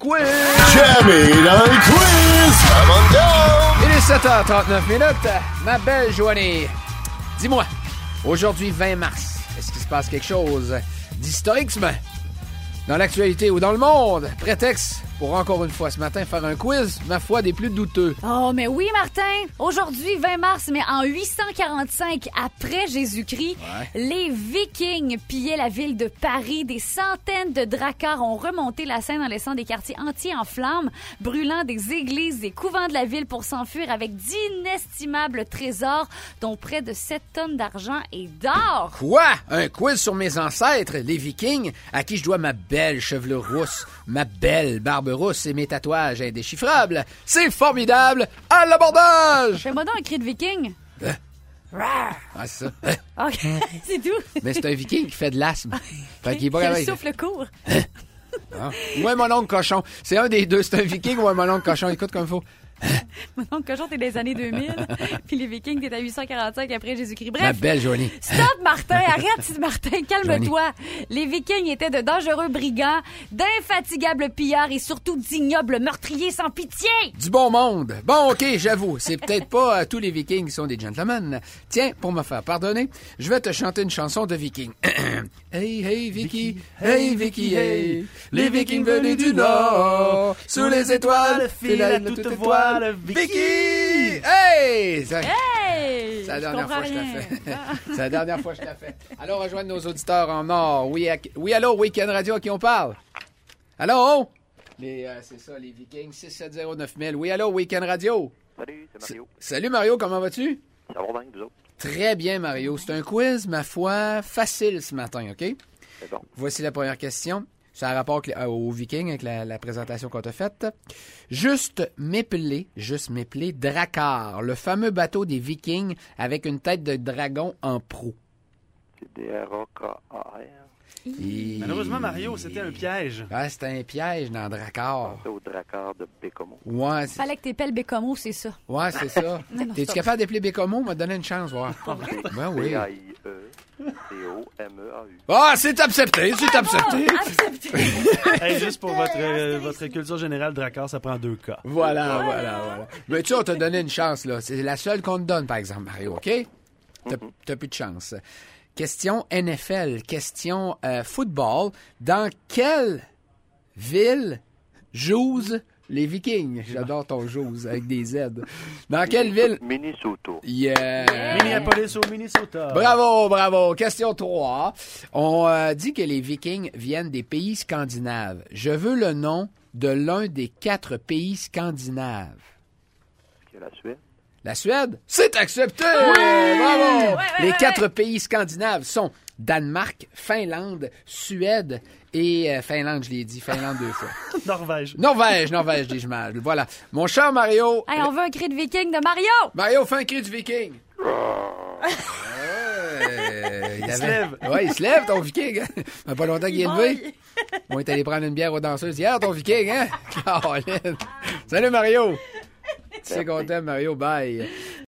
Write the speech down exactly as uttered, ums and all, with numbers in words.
quiz! Jamie dans le quiz! Come on down! Il est sept heures trente-neuf minutes. Ma belle Joanie, dis-moi, aujourd'hui vingt mars, est-ce qu'il se passe quelque chose d'historiquement dans l'actualité ou dans le monde? Prétexte pour encore une fois ce matin faire un quiz, ma foi, des plus douteux. Oh, mais oui, Martin. Aujourd'hui, vingt mars, mais en huit cent quarante-cinq après Jésus-Christ, Ouais. les Vikings pillaient la ville de Paris. Des centaines de dracars ont remonté la Seine en laissant des quartiers entiers en flammes, brûlant des églises, des couvents de la ville pour s'enfuir avec d'inestimables trésors, dont près de sept tonnes d'argent et d'or. Quoi? Un quiz sur mes ancêtres, les Vikings, à qui je dois ma belle chevelure rousse, ma belle barbe rousse et mes tatouages indéchiffrables. C'est formidable! À l'abordage! Fais-moi donc un cri de Viking. Hein? Rar. Ah, c'est ça. OK, c'est tout. Mais c'est un Viking qui fait de l'asthme. Fait qu'il est pas C'est le capable- souffle court. Ah. Ou un mononcle cochon. C'est un des deux. C'est un Viking ou un mononcle cochon. Écoute comme il faut. Mon cochon, t'es des années deux mille. Puis les Vikings, t'es à huit cent quarante-cinq après Jésus-Christ. Ma Bref. belle Joanie. Stop, Martin! Arrête, Martin! Calme-toi! Les Vikings étaient de dangereux brigands, d'infatigables pillards et surtout d'ignobles meurtriers sans pitié! Du bon monde. Bon, OK, j'avoue, c'est peut-être pas euh, tous les Vikings qui sont des gentlemen. Tiens, pour me faire pardonner, je vais te chanter une chanson de Viking. Hey, hey, Vicky, hey, Vicky, hey, les Vikings venaient du Nord, sous les étoiles, file à toute voile, Vicky! Hey! Ça- Hey! C'est la Je dernière comprends fois que je la rien. fais. C'est la dernière fois que je la fais. Alors, rejoindre nos auditeurs en or. Oui, à... oui allô, Week-end Radio, à qui on parle? Allô? Les, euh, c'est ça, les Vikings, six sept zéro neuf mille. Oui, allô, Week-end Radio? Salut, c'est Mario. S- Salut Mario, comment vas-tu? Ça va bien, vous autres? Très bien, Mario. C'est un quiz, ma foi, facile ce matin, OK? C'est bon. Voici la première question. Ça a rapport avec les- euh, aux Vikings, avec la, la présentation qu'on t'a faite. Juste m'épeler, juste m'épeler, Drakkar, le fameux bateau des Vikings avec une tête de dragon en proue. C'est D R A K A R. Et- Malheureusement, Mario, c'était un piège. Ah, c'était un piège dans Drakkar. C'est au Drakkar de Bécomo. Ouais, c'est, Fallait que t'épelles Bécomo, c'est ça. ouais, c'est ça. Non, non, T'es-tu stop. capable d'appeler Bécomo? M'a donné une chance, voir. Ben oui. B A I E C O M E A U. Ah, c'est accepté, c'est accepté. Accepté! Hey, juste pour votre, euh, votre culture générale, Drakkar, ça prend deux cas. Voilà, voilà, voilà. Mais tu sais, on t'a donné une chance, là. C'est la seule qu'on te donne, par exemple, Mario, OK? T'as, t'as plus de chance. Question N F L, question euh, football. Dans quelle ville jouent les Vikings? J'adore ton joues avec des Z. Dans quelle ville? Minnesota. Yeah! Minneapolis au Minnesota. Bravo, bravo. Question trois. On euh, dit que les Vikings viennent des pays scandinaves. Je veux le nom de l'un des quatre pays scandinaves. Est-ce qu'il y a la Suède? La Suède, c'est accepté! Bravo! Ouais, ouais, Les ouais, quatre ouais. pays scandinaves sont Danemark, Finlande, Suède et euh, Finlande, je l'ai dit, Finlande deux fois. Norvège. Norvège, Norvège, dis-je mal. Voilà. Mon cher Mario. Hey, on veut un cri de Viking de Mario! Mario, fais un cri du Viking. Ouais, il, se lève. Ouais, il se lève, ton Viking. Hein? Ça fait pas longtemps qu'il est levé. Boy. On est allé prendre une bière aux danseuses hier, ton Viking, hein? Caroline. Salut, Mario. Tu sais qu'on t'aime, Mario. Bye.